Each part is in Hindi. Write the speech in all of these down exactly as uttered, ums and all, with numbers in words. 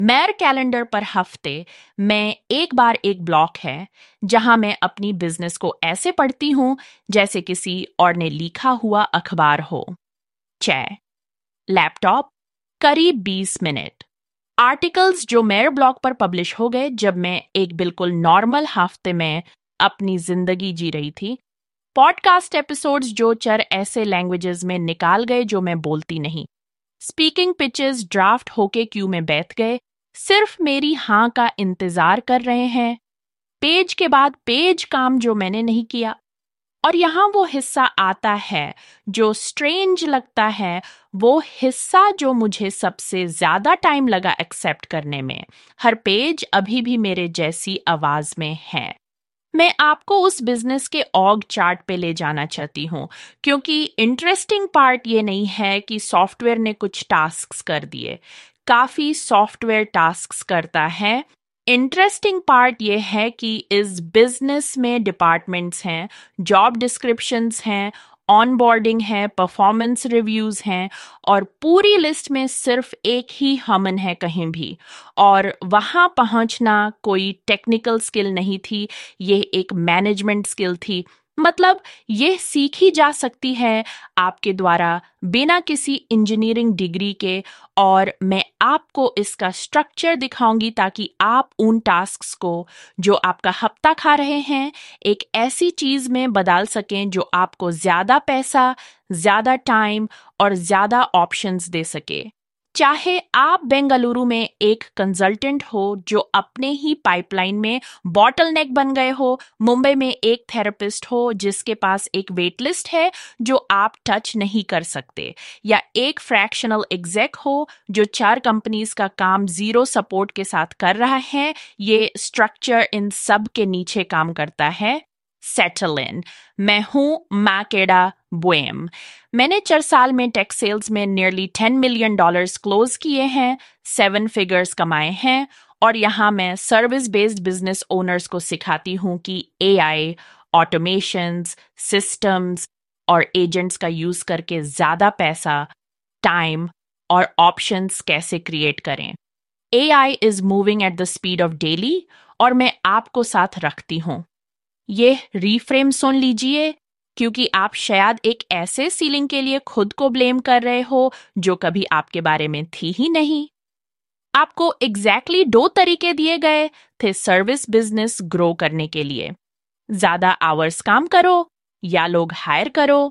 मेयर कैलेंडर पर हफ्ते में एक बार एक ब्लॉक है जहां मैं अपनी बिजनेस को ऐसे पढ़ती हूं जैसे किसी और ने लिखा हुआ अखबार हो। छह, लैपटॉप, करीब बीस मिनट। आर्टिकल्स जो मेयर ब्लॉग पर पब्लिश हो गए जब मैं एक बिल्कुल नॉर्मल हफ्ते में अपनी जिंदगी जी रही थी। पॉडकास्ट एपिसोड्स जो चर ऐसे लैंग्वेजेस में निकाल गए जो मैं बोलती नहीं। स्पीकिंग पिचेस ड्राफ्ट होके क्यू में बैठ गए, सिर्फ मेरी हाँ का इंतजार कर रहे हैं। पेज के बाद पेज काम जो मैंने नहीं किया। और यहाँ वो हिस्सा आता है जो स्ट्रेंज लगता है, वो हिस्सा जो मुझे सबसे ज्यादा टाइम लगा एक्सेप्ट करने में। हर पेज अभी भी मेरे जैसी आवाज में है। मैं आपको उस बिजनेस के ऑग चार्ट पे ले जाना चाहती हूँ, क्योंकि इंटरेस्टिंग पार्ट ये नहीं है कि सॉफ्टवेयर ने कुछ टास्क्स कर दिए। काफी सॉफ्टवेयर टास्क्स करता है। इंटरेस्टिंग पार्ट ये है कि इस बिजनेस में डिपार्टमेंट्स हैं, जॉब डिस्क्रिप्शंस हैं, ऑनबोर्डिंग है, परफॉर्मेंस रिव्यूज हैं, और पूरी लिस्ट में सिर्फ एक ही हमन है कहीं भी। और वहां पहुंचना कोई टेक्निकल स्किल नहीं थी, ये एक मैनेजमेंट स्किल थी। मतलब ये सीखी जा सकती है आपके द्वारा बिना किसी इंजीनियरिंग डिग्री के। और मैं आपको इसका स्ट्रक्चर दिखाऊंगी ताकि आप उन टास्क्स को जो आपका हफ्ता खा रहे हैं एक ऐसी चीज में बदल सकें जो आपको ज्यादा पैसा, ज्यादा टाइम और ज्यादा ऑप्शंस दे सके। चाहे आप बेंगलुरु में एक कंसल्टेंट हो जो अपने ही पाइपलाइन में बॉटलनेक बन गए हो, मुंबई में एक थेरेपिस्ट हो जिसके पास एक वेट लिस्ट है जो आप टच नहीं कर सकते, या एक फ्रैक्शनल एग्जेक हो जो चार कंपनीज का काम जीरो सपोर्ट के साथ कर रहा है, ये स्ट्रक्चर इन सब के नीचे काम करता है। Settle in. मैं हूं मैकेडा बुएम। मैंने चार साल में टेक सेल्स में nearly ten million dollars close किए हैं, सेवन फिगर्स कमाए हैं, और यहाँ मैं सर्विस बेस्ड बिजनेस ओनर्स को सिखाती हूँ कि एआई, ऑटोमेशंस, सिस्टम्स और एजेंट्स का यूज करके ज्यादा पैसा, टाइम और ऑप्शंस कैसे क्रिएट करें। AI is moving at the speed of daily, और मैं आपको साथ रखती हूँ। ये रीफ्रेम सुन लीजिए, क्योंकि आप शायद एक ऐसे सीलिंग के लिए खुद को ब्लेम कर रहे हो जो कभी आपके बारे में थी ही नहीं। आपको एग्जैक्टली दो तरीके दिए गए थे सर्विस बिजनेस ग्रो करने के लिए। ज्यादा आवर्स काम करो या लोग हायर करो,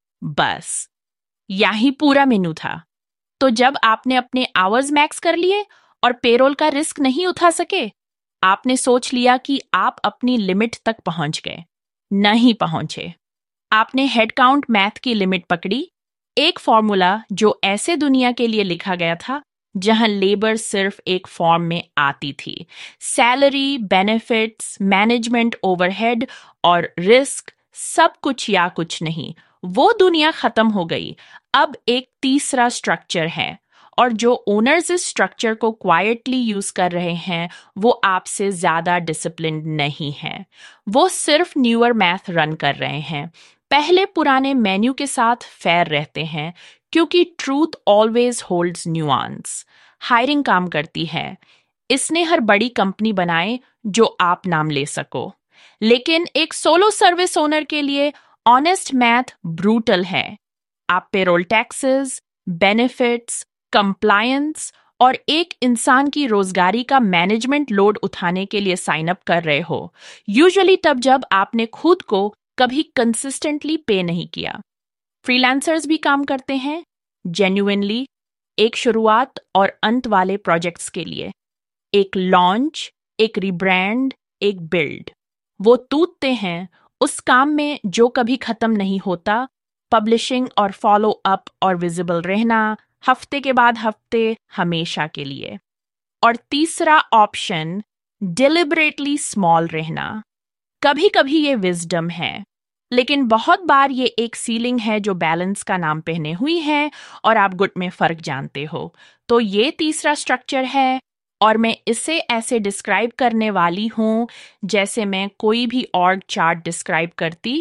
बस यही पूरा मेनू था। तो जब आपने अपने आवर्स मैक्स कर लिए और पेरोल का रिस्क नहीं उठा सके, आपने सोच लिया कि आप अपनी लिमिट तक पहुंच गए। नहीं पहुंचे। आपने हेडकाउंट मैथ की लिमिट पकड़ी, एक फॉर्मूला जो ऐसे दुनिया के लिए लिखा गया था जहां लेबर सिर्फ एक फॉर्म में आती थी। सैलरी, बेनिफिट्स, मैनेजमेंट ओवरहेड और रिस्क, सब कुछ या कुछ नहीं। वो दुनिया खत्म हो गई। अब एक तीसरा स्ट्रक्चर है, और जो ओनर्स इस स्ट्रक्चर को क्वाइटली यूज कर रहे हैं वो आपसे ज्यादा डिसिप्लिन्ड नहीं है। वो सिर्फ न्यूअर मैथ रन कर रहे हैं, पहले पुराने मेन्यू के साथ फेयर रहते हैं, क्योंकि truth always holds nuance. Hiring काम करती है, इसने हर बड़ी कंपनी बनाए जो आप नाम ले सको। लेकिन एक सोलो सर्विस ओनर के लिए ऑनेस्ट मैथ ब्रूटल है। आप पेरोल टैक्सेस, बेनिफिट्स, कंप्लायंस और एक इंसान की रोजगारी का मैनेजमेंट लोड उठाने के लिए साइन अप कर रहे हो, यूजुअली तब जब आपने खुद को कभी कंसिस्टेंटली पे नहीं किया। फ्रीलांसर्स भी काम करते हैं जेन्युइनली, एक शुरुआत और अंत वाले प्रोजेक्ट्स के लिए। एक लॉन्च, एक रिब्रांड, एक बिल्ड। वो टूटते हैं उस काम में जो कभी खत्म नहीं होता। पब्लिशिंग और फॉलो अप और विजिबल रहना, हफ्ते के बाद हफ्ते, हमेशा के लिए। और तीसरा ऑप्शन, डिलिबरेटली स्मॉल रहना। कभी कभी ये विजडम है, लेकिन बहुत बार ये एक सीलिंग है जो बैलेंस का नाम पहने हुई है, और आप गुट में फर्क जानते हो। तो ये तीसरा स्ट्रक्चर है, और मैं इसे ऐसे डिस्क्राइब करने वाली हूं जैसे मैं कोई भी ऑर्ग चार्ट डिस्क्राइब करती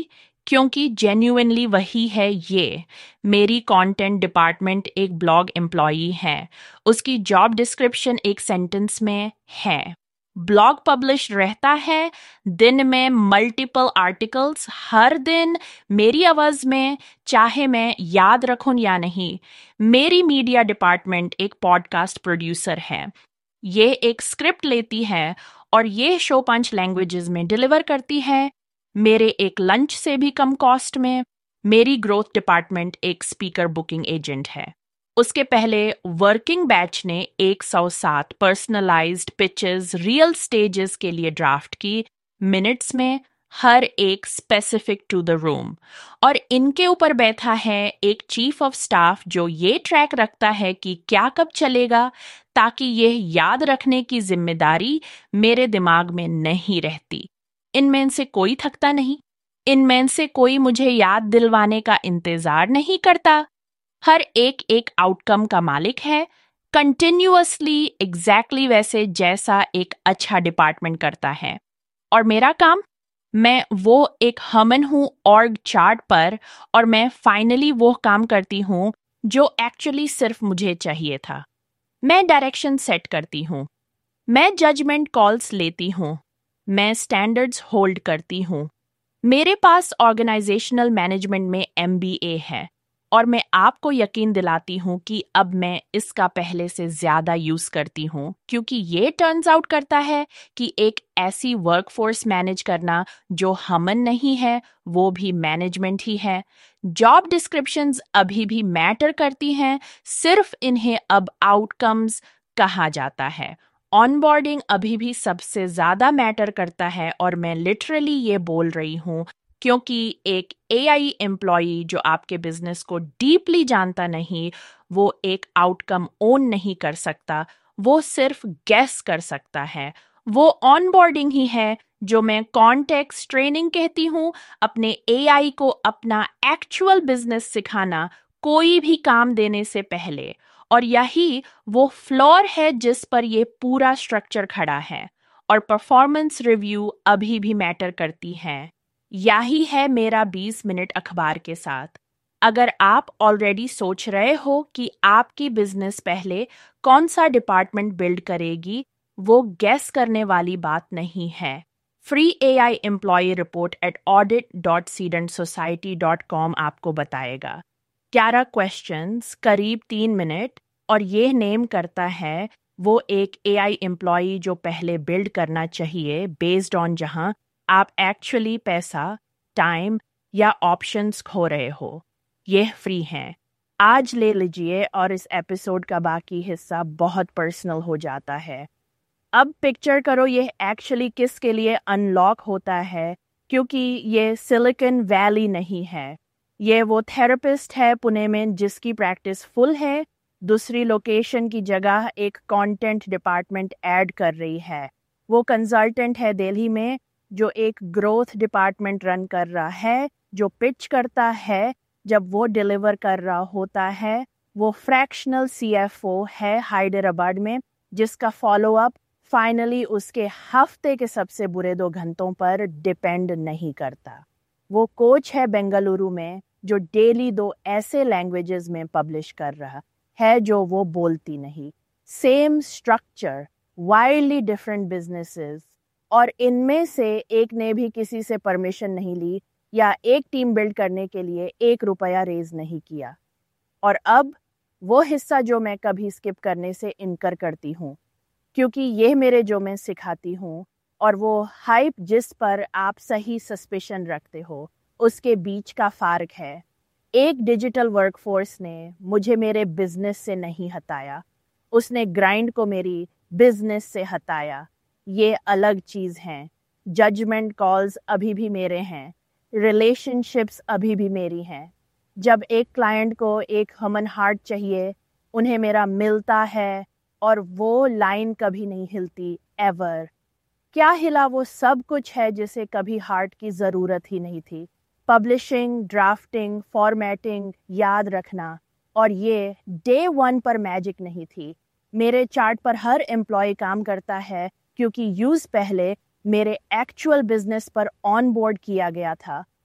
क्योंकि जेन्युइनली वही है ये। मेरी कंटेंट डिपार्टमेंट एक ब्लॉग एम्प्लॉई है, उसकी जॉब डिस्क्रिप्शन एक सेंटेंस में है। ब्लॉग पब्लिश रहता है दिन में मल्टीपल आर्टिकल्स हर दिन मेरी आवाज में, चाहे मैं याद रखूं या नहीं। मेरी मीडिया डिपार्टमेंट एक पॉडकास्ट प्रोड्यूसर है। ये एक स्क्रिप्ट लेती है और ये शो पांच लैंग्वेजेस में डिलीवर करती है, मेरे एक लंच से भी कम कॉस्ट में। मेरी ग्रोथ डिपार्टमेंट एक स्पीकर बुकिंग एजेंट है। उसके पहले वर्किंग बैच ने एक सौ सात पर्सनलाइज्ड पिचेस रियल स्टेजेस के लिए ड्राफ्ट की, मिनट्स में, हर एक स्पेसिफिक टू द रूम। और इनके ऊपर बैठा है एक चीफ ऑफ स्टाफ जो ये ट्रैक रखता है कि क्या कब चलेगा, ताकि यह याद रखने की जिम्मेदारी मेरे दिमाग में नहीं रहती। इनमें से कोई थकता नहीं, इनमें से कोई मुझे याद दिलवाने का इंतजार नहीं करता। हर एक एक आउटकम का मालिक है, कंटिन्यूअसली एग्जैक्टली वैसे जैसा एक अच्छा डिपार्टमेंट करता है। और मेरा काम, मैं वो एक हमन हूँ ऑर्ग चार्ट पर, और मैं फाइनली वो काम करती हूँ जो एक्चुअली सिर्फ मुझे चाहिए था। मैं डायरेक्शन सेट करती हूँ, मैं जजमेंट कॉल्स लेती हूँ, मैं स्टैंडर्ड्स होल्ड करती हूँ। मेरे पास ऑर्गेनाइजेशनल मैनेजमेंट में एम बी ए है, और मैं आपको यकीन दिलाती हूँ कि अब मैं इसका पहले से ज़्यादा यूज़ करती हूँ, क्योंकि ये टर्न्स आउट करता है कि एक ऐसी वर्कफोर्स मैनेज करना जो हमन नहीं है, वो भी मैनेजमेंट ही है। जॉब डिस्क्रिप्शंस अभी भी मैटर करती हैं, सिर्फ इन्हें अब आउटकम्स कहा जाता है। ऑनबोर्डिंग अभी भी सबसे ज़्यादा मैटर करता है, और मैं लिटरली ये बोल रही हूँ क्योंकि एक ए आई एम्प्लॉई जो आपके बिजनेस को डीपली जानता नहीं, वो एक आउटकम ओन नहीं कर सकता, वो सिर्फ गेस कर सकता है। वो ऑनबोर्डिंग ही है जो मैं कॉन्टेक्स्ट ट्रेनिंग कहती हूँ, अपने ए आई को अपना एक्चुअल बिजनेस सिखाना कोई भी काम देने से पहले। और यही वो फ्लोर है जिस पर ये पूरा स्ट्रक्चर खड़ा है। और परफॉर्मेंस रिव्यू अभी भी मैटर करती है। यही है मेरा बीस मिनट अखबार के साथ। अगर आप ऑलरेडी सोच रहे हो कि आपकी बिजनेस पहले कौन सा डिपार्टमेंट बिल्ड करेगी, वो गेस करने वाली बात नहीं है। Free A I employ report at audit dot sedent society dot com आपको बताएगा। ग्यारह क्वेश्चंस, करीब तीन मिनट, और ये नेम करता है वो एक ए आई एम्प्लॉय जो पहले बिल्ड करना चाहिए बेस्ड ऑन जहां आप एक्चुअली पैसा, टाइम या ऑप्शंस खो रहे हो। ये फ्री हैं, आज ले लीजिए। और इस एपिसोड का बाकी हिस्सा बहुत पर्सनल हो जाता है। अब पिक्चर करो ये एक्चुअली किसके लिए अनलॉक होता है, क्योंकि ये सिलिकॉन वैली नहीं है। ये वो थेरेपिस्ट है पुणे में जिसकी प्रैक्टिस फुल है, दूसरी लोकेशन की जगह एक कंटेंट डिपार्टमेंट ऐड कर रही है। वो कंसल्टेंट है दिल्ली में जो एक ग्रोथ डिपार्टमेंट रन कर रहा है, जो पिच करता है जब वो डिलीवर कर रहा होता है। वो फ्रैक्शनल सी एफ ओ है हैदराबाद में, जिसका फॉलोअप फाइनली उसके हफ्ते के सबसे बुरे दो घंटों पर डिपेंड नहीं करता। वो कोच है बेंगलुरु में जो डेली दो ऐसे लैंग्वेजेस में पब्लिश कर रहा है जो वो बोलती नहीं। Same structure, wildly different businesses, और इनमें से एक ने भी किसी से परमिशन नहीं ली या एक टीम बिल्ड करने के लिए एक रुपया रेज नहीं किया। और अब वो हिस्सा जो मैं कभी स्किप करने से इनकार करती हूँ, क्योंकि ये मेरे जो मैं सिखाती हूँ और वो हाइप जिस पर आप सही सस्पिशन रखते हो, उसके बीच का फ़र्क है। एक डिजिटल वर्कफोर्स ने मुझे मेरे बिजनेस से नहीं हटाया, उसने ग्राइंड को मेरी बिजनेस से हटाया। ये अलग चीज़ हैं। जजमेंट कॉल्स अभी भी मेरे हैं, रिलेशनशिप्स अभी भी मेरी हैं। जब एक क्लाइंट को एक ह्यूमन हार्ट चाहिए, उन्हें मेरा मिलता है, और वो लाइन कभी नहीं हिलती, एवर। क्या हिला? वो सब कुछ है जिसे कभी हार्ट की ज़रूरत ही नहीं थी। पब्लिशिंग, ड्राफ्टिंग, फॉर्मेटिंग, याद रखना। और ये डे वन पर मैजिक नहीं थी। मेरे चार्ट पर हर एम्प्लॉय काम करता है क्योंकि यूज़ पहले मेरे एक्चुअल बिजनेस पर ऑन बोर्ड किया गया था।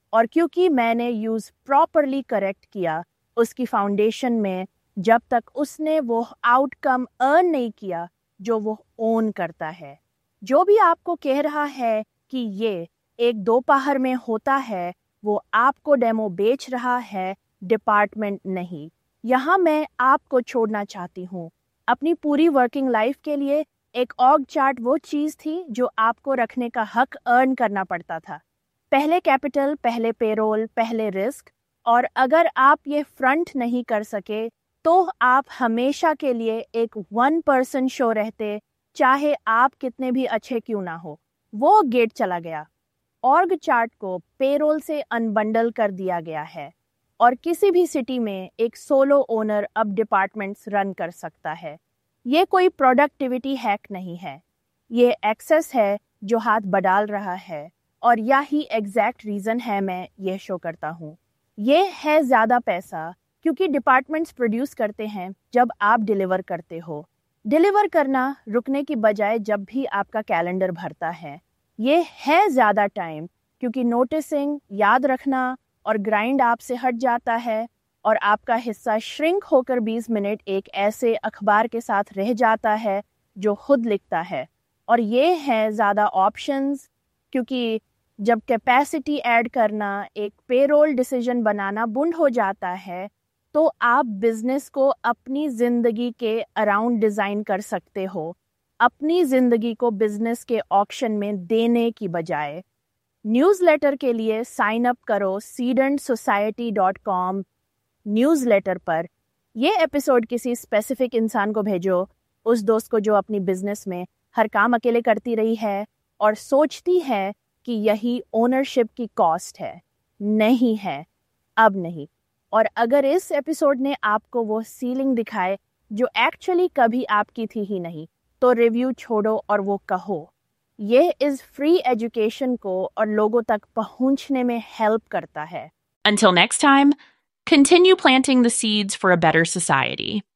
और क्योंकि मैंने यूज़ प्रॉपरली करेक्ट किया उसकी फाउंडेशन में, जब तक उसने वो आउटकम अर्न नहीं किया जो वो ओन करता है। जो भी आपको कह रहा है कि ये एक दोपहर में होता है, वो आपको डेमो बेच रहा है, डिपार्टमेंट नहीं। यहाँ मैं आपको छोड़ना चाहती हूँ। अपनी पूरी वर्किंग लाइफ के लिए एक ऑर्ग चार्ट वो चीज़ थी जो आपको रखने का हक अर्न करना पड़ता था। पहले कैपिटल, पहले पेरोल, पहले रिस्क। और अगर आप ये फ्रंट नहीं कर सके तो आप हमेशा के लिए एक वन पर्सन शो रहते, चाहे आप कितने भी अच्छे क्यों ना हो। वो गेट चला गया। ऑर्ग चार्ट को पेरोल से अनबंडल कर दिया गया है और किसी भी सिटी में एक सोलो ओनर अब डिपार्टमेंट्स रन कर सकता है। ये कोई प्रोडक्टिविटी हैक नहीं है, ये एक्सेस है जो हाथ बडाल रहा है, और यही एग्जैक्ट रीज़न है मैं ये शो करता हूँ। ये है ज़्यादा पैसा, क्योंकि डिपार्टमेंट्स प्रोड्यूस करते हैं जब आप डिलीवर करते हो। डिलीवर करना रुकने की बजाय जब भी आपका कैलेंडर भरता है। ये है ज़्यादा टाइम, क्योंकि नोटिसिंग, याद रखना और ग्राइंड आपसे हट जाता है, और आपका हिस्सा श्रिंक होकर बीस मिनट एक ऐसे अखबार के साथ रह जाता है जो खुद लिखता है। और ये है ज़्यादा ऑप्शंस, क्योंकि जब कैपेसिटी ऐड करना एक पेरोल डिसीजन बनाना बंद हो जाता है, तो आप बिजनेस को अपनी ज़िंदगी के अराउंड डिज़ाइन कर सकते हो, अपनी ज़िंदगी को बिजनेस के ऑक्शन में देने की बजाय। न्यूज़लेटर के लिए साइन अप करो sedent society dot com newsletter पर। यह एपिसोड किसी स्पेसिफिक इंसान को भेजो, उस दोस्त को जो अपनी बिजनेस में हर काम अकेले करती रही है और सोचती है कि यही ओनरशिप की कॉस्ट है। नहीं है, अब नहीं। और अगर इस एपिसोड ने आपको वो सीलिंग दिखाए जो एक्चुअली कभी आपकी थी ही नहीं, तो रिव्यू छोड़ो और वो कहो। ये इस फ्री एजुकेशन को और लोगों तक पहुंचने में हेल्प करता है। Until next time, continue planting the seeds for a better society.